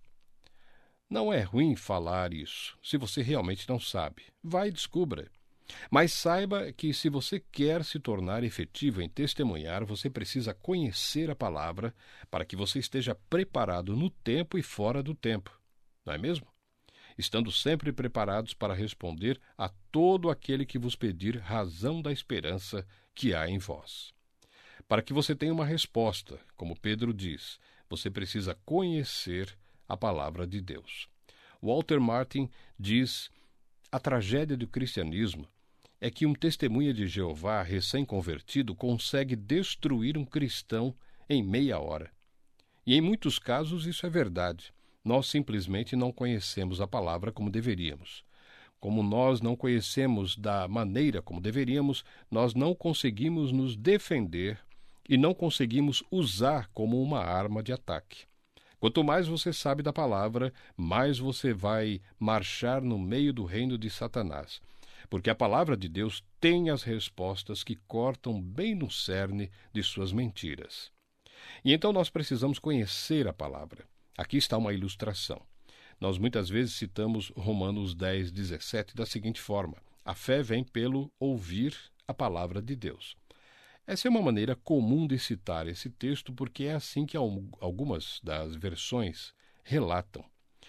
Não é ruim falar isso, se você realmente não sabe. Vai e descubra. Mas saiba que se você quer se tornar efetivo em testemunhar, você precisa conhecer a palavra para que você esteja preparado no tempo e fora do tempo. Não é mesmo? Estando sempre preparados para responder a todo aquele que vos pedir razão da esperança que há em vós. Para que você tenha uma resposta, como Pedro diz, você precisa conhecer a palavra de Deus. Walter Martin diz, a tragédia do cristianismo é que um testemunha de Jeová recém-convertido consegue destruir um cristão em meia hora. E em muitos casos isso é verdade. Nós simplesmente não conhecemos a palavra como deveríamos. Como nós não conhecemos da maneira como deveríamos, nós não conseguimos nos defender e não conseguimos usar como uma arma de ataque. Quanto mais você sabe da palavra, mais você vai marchar no meio do reino de Satanás. Porque a palavra de Deus tem as respostas que cortam bem no cerne de suas mentiras. E então nós precisamos conhecer a palavra. Aqui está uma ilustração. Nós muitas vezes citamos Romanos 10:17 da seguinte forma: a fé vem pelo ouvir a palavra de Deus. Essa é uma maneira comum de citar esse texto porque é assim que algumas das versões relatam.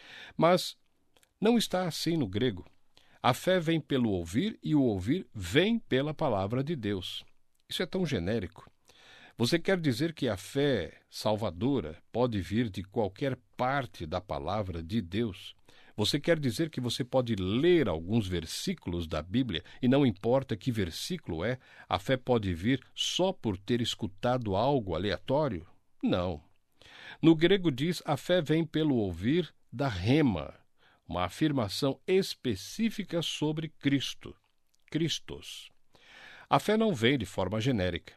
Mas não está assim no grego. A fé vem pelo ouvir e o ouvir vem pela palavra de Deus. Isso é tão genérico. Você quer dizer que a fé salvadora pode vir de qualquer parte da palavra de Deus? Você quer dizer que você pode ler alguns versículos da Bíblia e não importa que versículo é, a fé pode vir só por ter escutado algo aleatório? Não. No grego diz, a fé vem pelo ouvir da rema, uma afirmação específica sobre Cristo, Christos. A fé não vem de forma genérica.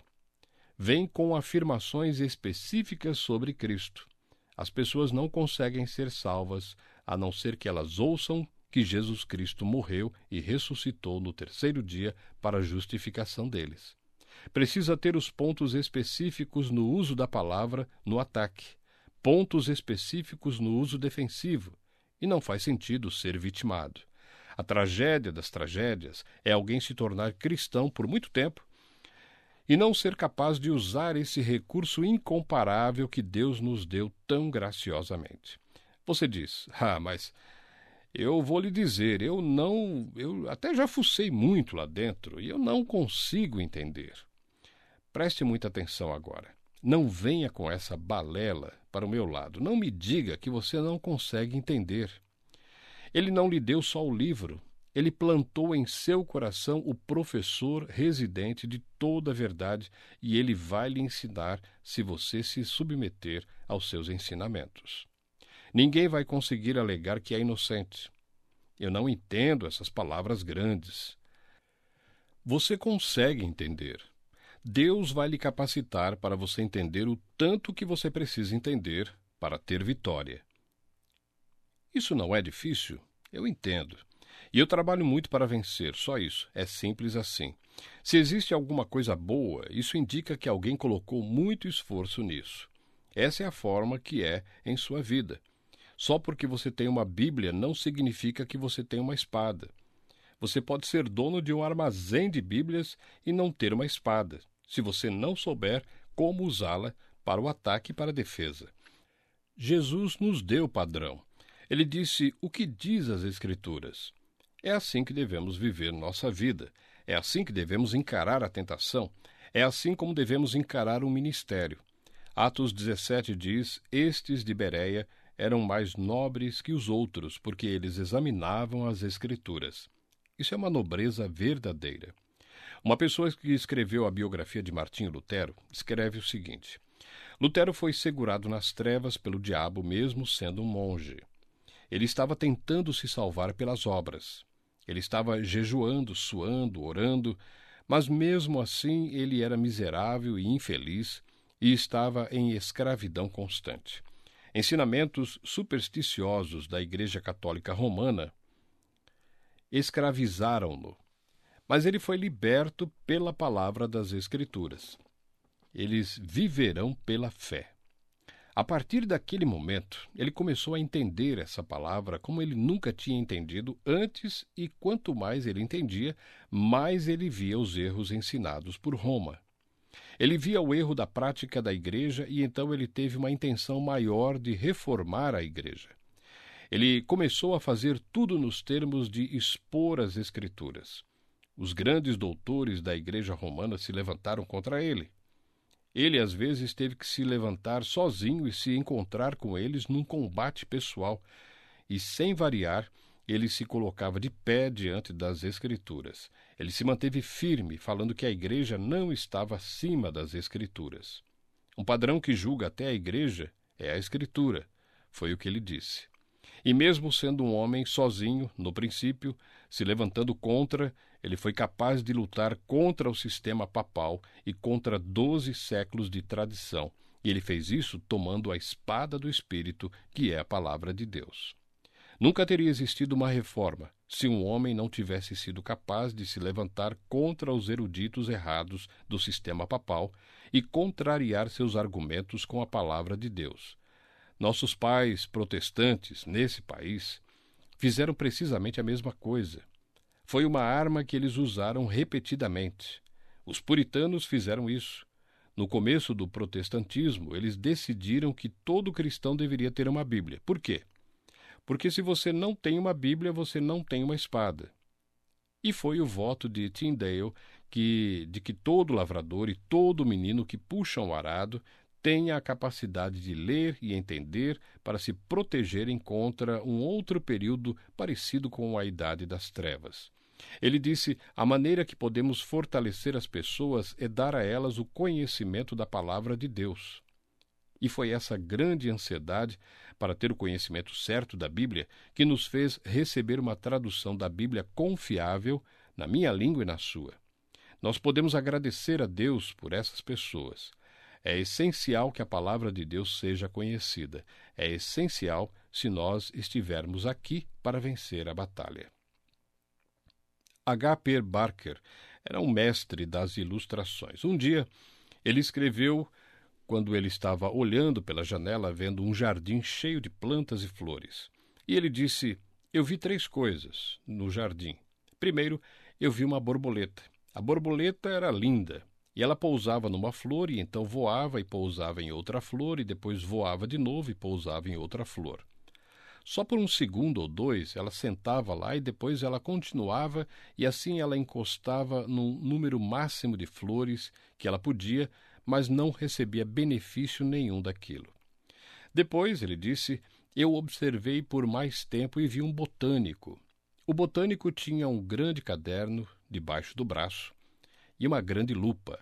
Vem com afirmações específicas sobre Cristo. As pessoas não conseguem ser salvas a não ser que elas ouçam que Jesus Cristo morreu e ressuscitou no terceiro dia para a justificação deles. Precisa ter os pontos específicos no uso da palavra no ataque, pontos específicos no uso defensivo, e não faz sentido ser vitimado. A tragédia das tragédias é alguém se tornar cristão por muito tempo e não ser capaz de usar esse recurso incomparável que Deus nos deu tão graciosamente. Você diz, mas eu vou lhe dizer, eu até já fucei muito lá dentro e eu não consigo entender. Preste muita atenção agora. Não venha com essa balela para o meu lado. Não me diga que você não consegue entender. Ele não lhe deu só o livro. Ele plantou em seu coração o professor residente de toda a verdade e ele vai lhe ensinar se você se submeter aos seus ensinamentos. Ninguém vai conseguir alegar que é inocente. Eu não entendo essas palavras grandes. Você consegue entender. Deus vai lhe capacitar para você entender o tanto que você precisa entender para ter vitória. Isso não é difícil? Eu entendo. E eu trabalho muito para vencer, só isso. É simples assim. Se existe alguma coisa boa, isso indica que alguém colocou muito esforço nisso. Essa é a forma que é em sua vida. Só porque você tem uma Bíblia não significa que você tem uma espada. Você pode ser dono de um armazém de Bíblias e não ter uma espada, se você não souber como usá-la para o ataque e para a defesa. Jesus nos deu o padrão. Ele disse o que diz as Escrituras. É assim que devemos viver nossa vida. É assim que devemos encarar a tentação. É assim como devemos encarar o ministério. Atos 17 diz, estes de Bereia eram mais nobres que os outros, porque eles examinavam as Escrituras. Isso é uma nobreza verdadeira. Uma pessoa que escreveu a biografia de Martinho Lutero escreve o seguinte: Lutero foi segurado nas trevas pelo diabo mesmo sendo um monge. Ele estava tentando se salvar pelas obras. Ele estava jejuando, suando, orando, mas mesmo assim ele era miserável e infeliz e estava em escravidão constante. Ensinamentos supersticiosos da Igreja Católica Romana escravizaram-no, mas ele foi liberto pela palavra das Escrituras. Eles viverão pela fé. A partir daquele momento, ele começou a entender essa palavra como ele nunca tinha entendido antes, e quanto mais ele entendia, mais ele via os erros ensinados por Roma. Ele via o erro da prática da igreja e então ele teve uma intenção maior de reformar a igreja. Ele começou a fazer tudo nos termos de expor as Escrituras. Os grandes doutores da igreja romana se levantaram contra ele. Ele, às vezes, teve que se levantar sozinho e se encontrar com eles num combate pessoal. E, sem variar, ele se colocava de pé diante das Escrituras. Ele se manteve firme, falando que a igreja não estava acima das Escrituras. Um padrão que julga até a igreja é a Escritura, foi o que ele disse. E mesmo sendo um homem sozinho, no princípio, se levantando contra, ele foi capaz de lutar contra o sistema papal e contra 12 séculos de tradição. E ele fez isso tomando a espada do Espírito, que é a palavra de Deus. Nunca teria existido uma reforma se um homem não tivesse sido capaz de se levantar contra os eruditos errados do sistema papal e contrariar seus argumentos com a palavra de Deus. Nossos pais protestantes, nesse país, fizeram precisamente a mesma coisa. Foi uma arma que eles usaram repetidamente. Os puritanos fizeram isso. No começo do protestantismo, eles decidiram que todo cristão deveria ter uma Bíblia. Por quê? Porque se você não tem uma Bíblia, você não tem uma espada. E foi o voto de Tyndale de que todo lavrador e todo menino que puxa um arado tenha a capacidade de ler e entender para se protegerem contra um outro período parecido com a Idade das Trevas. Ele disse, a maneira que podemos fortalecer as pessoas é dar a elas o conhecimento da palavra de Deus. E foi essa grande ansiedade para ter o conhecimento certo da Bíblia que nos fez receber uma tradução da Bíblia confiável na minha língua e na sua. Nós podemos agradecer a Deus por essas pessoas. É essencial que a palavra de Deus seja conhecida. É essencial se nós estivermos aqui para vencer a batalha. H.P. Barker era um mestre das ilustrações. Um dia, ele escreveu quando ele estava olhando pela janela vendo um jardim cheio de plantas e flores. E ele disse: eu vi 3 coisas no jardim. Primeiro, eu vi uma borboleta. A borboleta era linda, e ela pousava numa flor, e então voava e pousava em outra flor, e depois voava de novo e pousava em outra flor. Só por 1 segundo ou 2 ela sentava lá e depois ela continuava, e assim ela encostava num número máximo de flores que ela podia, mas não recebia benefício nenhum daquilo. Depois, ele disse, eu observei por mais tempo e vi um botânico. O botânico tinha um grande caderno debaixo do braço e uma grande lupa.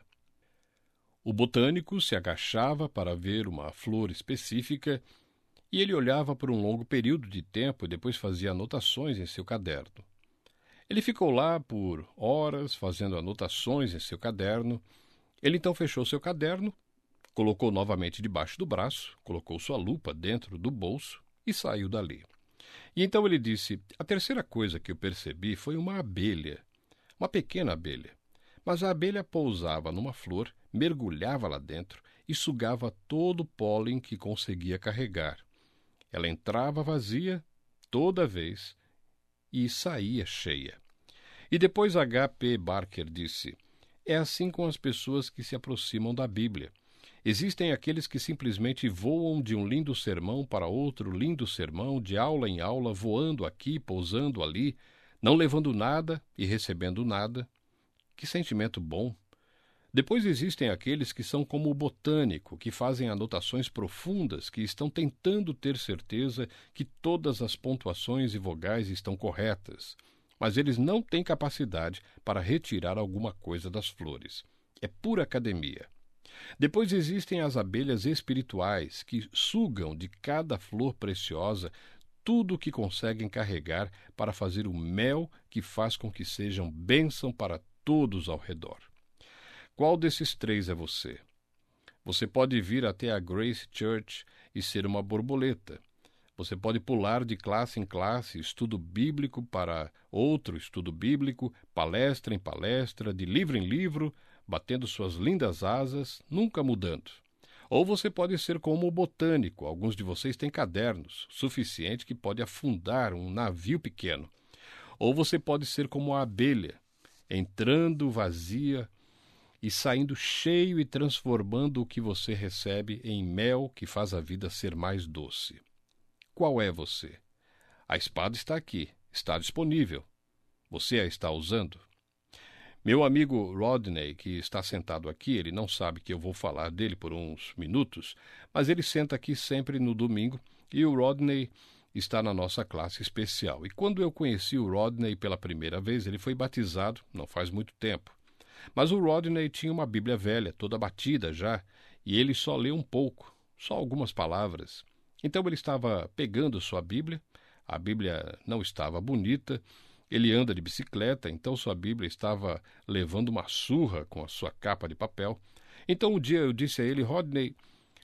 O botânico se agachava para ver uma flor específica e ele olhava por um longo período de tempo e depois fazia anotações em seu caderno. Ele ficou lá por horas fazendo anotações em seu caderno. Ele então fechou seu caderno, colocou novamente debaixo do braço, colocou sua lupa dentro do bolso e saiu dali. E então ele disse, a terceira coisa que eu percebi foi uma abelha, uma pequena abelha. Mas a abelha pousava numa flor, mergulhava lá dentro e sugava todo o pólen que conseguia carregar. Ela entrava vazia toda vez e saía cheia. E depois H.P. Barker disse, é assim com as pessoas que se aproximam da Bíblia. Existem aqueles que simplesmente voam de um lindo sermão para outro lindo sermão, de aula em aula, voando aqui, pousando ali, não levando nada e recebendo nada. Que sentimento bom! Depois existem aqueles que são como o botânico, que fazem anotações profundas, que estão tentando ter certeza que todas as pontuações e vogais estão corretas, mas eles não têm capacidade para retirar alguma coisa das flores. É pura academia. Depois existem as abelhas espirituais, que sugam de cada flor preciosa tudo o que conseguem carregar para fazer o mel que faz com que sejam bênção para todos ao redor. Qual desses 3 é você? Você pode vir até a Grace Church e ser uma borboleta. Você pode pular de classe em classe, estudo bíblico para outro estudo bíblico, palestra em palestra, de livro em livro, batendo suas lindas asas, nunca mudando. Ou você pode ser como o botânico, alguns de vocês têm cadernos, suficiente que pode afundar um navio pequeno. Ou você pode ser como a abelha, entrando vazia e saindo cheio e transformando o que você recebe em mel que faz a vida ser mais doce. Qual é você? A espada está aqui, está disponível. Você a está usando? Meu amigo Rodney, que está sentado aqui, ele não sabe que eu vou falar dele por uns minutos, mas ele senta aqui sempre no domingo e o Rodney está na nossa classe especial. E quando eu conheci o Rodney pela primeira vez, ele foi batizado, não faz muito tempo. Mas o Rodney tinha uma Bíblia velha, toda batida já, e ele só leu um pouco, só algumas palavras. Então ele estava pegando sua Bíblia, a Bíblia não estava bonita, ele anda de bicicleta, então sua Bíblia estava levando uma surra com a sua capa de papel. Então um dia eu disse a ele, Rodney,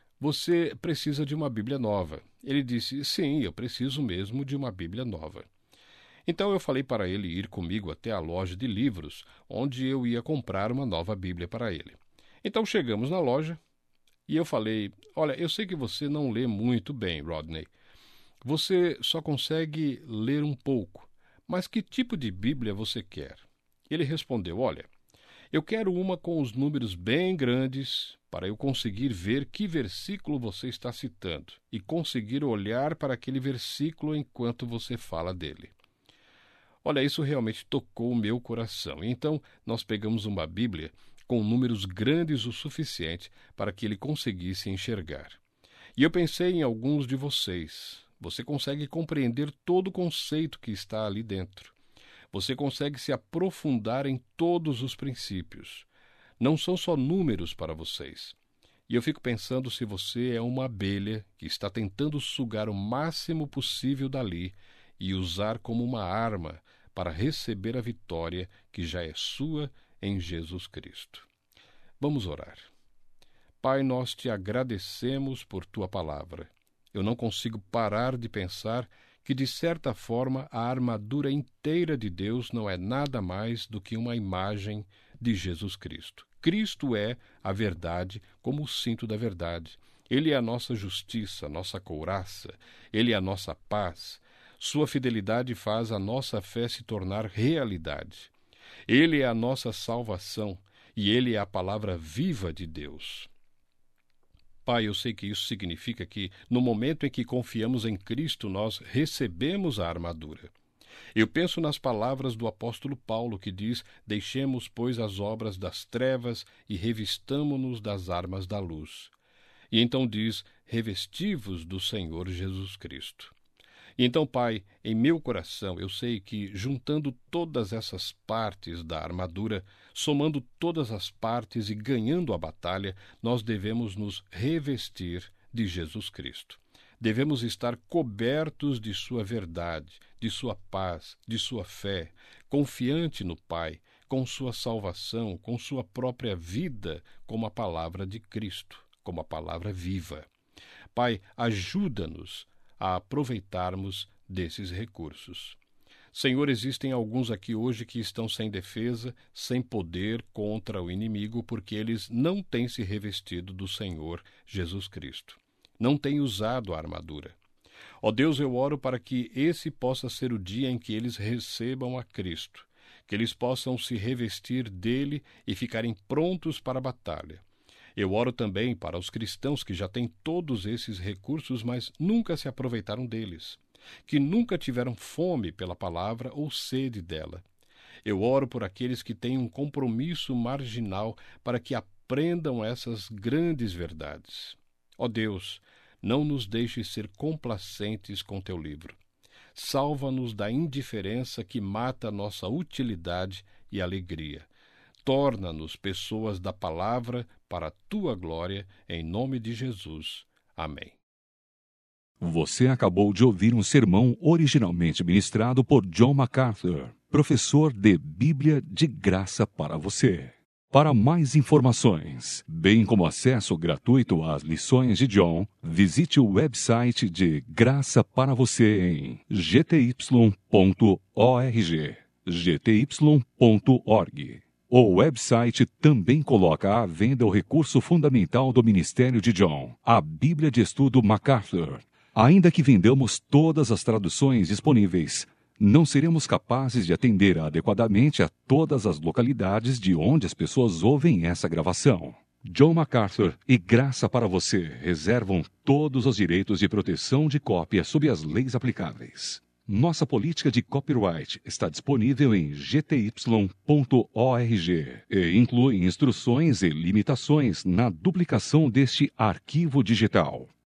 você precisa de uma Bíblia nova. Ele disse, sim, eu preciso mesmo de uma Bíblia nova. Então eu falei para ele ir comigo até a loja de livros, onde eu ia comprar uma nova Bíblia para ele. Então chegamos na loja e eu falei, olha, eu sei que você não lê muito bem, Rodney. Você só consegue ler um pouco, mas que tipo de Bíblia você quer? Ele respondeu, olha, eu quero uma com os números bem grandes para eu conseguir ver que versículo você está citando e conseguir olhar para aquele versículo enquanto você fala dele. Olha, isso realmente tocou o meu coração. Então, nós pegamos uma Bíblia com números grandes o suficiente para que ele conseguisse enxergar. E eu pensei em alguns de vocês. Você consegue compreender todo o conceito que está ali dentro. Você consegue se aprofundar em todos os princípios. Não são só números para vocês. E eu fico pensando se você é uma abelha que está tentando sugar o máximo possível dali e usar como uma arma para receber a vitória que já é sua em Jesus Cristo. Vamos orar. Pai, nós te agradecemos por tua palavra. Eu não consigo parar de pensar que, de certa forma, a armadura inteira de Deus não é nada mais do que uma imagem de Jesus Cristo. Cristo é a verdade como o cinto da verdade. Ele é a nossa justiça, a nossa couraça. Ele é a nossa paz. Sua fidelidade faz a nossa fé se tornar realidade. Ele é a nossa salvação e Ele é a palavra viva de Deus. Pai, eu sei que isso significa que, no momento em que confiamos em Cristo, nós recebemos a armadura. Eu penso nas palavras do apóstolo Paulo, que diz: deixemos, pois, as obras das trevas e revistamo-nos das armas da luz. E então diz: revesti-vos do Senhor Jesus Cristo. E então, Pai, em meu coração, eu sei que, juntando todas essas partes da armadura, somando todas as partes e ganhando a batalha, nós devemos nos revestir de Jesus Cristo. Devemos estar cobertos de sua verdade, de sua paz, de sua fé, confiante no Pai, com sua salvação, com sua própria vida, como a palavra de Cristo, como a palavra viva. Pai, ajuda-nos a aproveitarmos desses recursos. Senhor, existem alguns aqui hoje que estão sem defesa, sem poder contra o inimigo, porque eles não têm se revestido do Senhor Jesus Cristo. Não têm usado a armadura. Ó Deus, eu oro para que esse possa ser o dia em que eles recebam a Cristo, que eles possam se revestir dele e ficarem prontos para a batalha. Eu oro também para os cristãos que já têm todos esses recursos, mas nunca se aproveitaram deles, que nunca tiveram fome pela palavra ou sede dela. Eu oro por aqueles que têm um compromisso marginal para que aprendam essas grandes verdades. Ó Deus, não nos deixes ser complacentes com teu livro. Salva-nos da indiferença que mata a nossa utilidade e alegria. Torna-nos pessoas da palavra para a tua glória, em nome de Jesus. Amém. Você acabou de ouvir um sermão originalmente ministrado por John MacArthur, professor de Bíblia de Graça para você. Para mais informações, bem como acesso gratuito às lições de John, visite o website de Graça para você em gty.org. gty.org. O website também coloca à venda o recurso fundamental do ministério de John, a Bíblia de Estudo MacArthur. Ainda que vendamos todas as traduções disponíveis, não seremos capazes de atender adequadamente a todas as localidades de onde as pessoas ouvem essa gravação. John MacArthur e Graça para você reservam todos os direitos de proteção de cópia sob as leis aplicáveis. Nossa política de copyright está disponível em gty.org e inclui instruções e limitações na duplicação deste arquivo digital.